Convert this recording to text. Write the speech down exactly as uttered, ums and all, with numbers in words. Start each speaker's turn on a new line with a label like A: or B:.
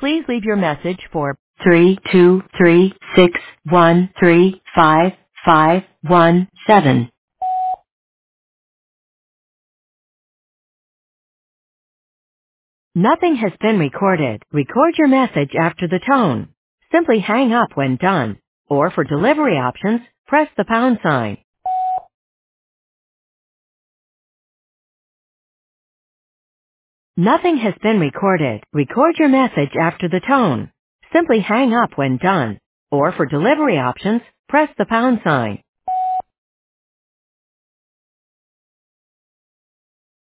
A: Please leave your message for three two three six one three five five one seven. Nothing has been recorded. Record your message after the tone. Simply hang up when done. Or for delivery options, press the pound sign. Nothing has been recorded. Record your message after the tone. Simply hang up when done. Or for delivery options, press the pound sign.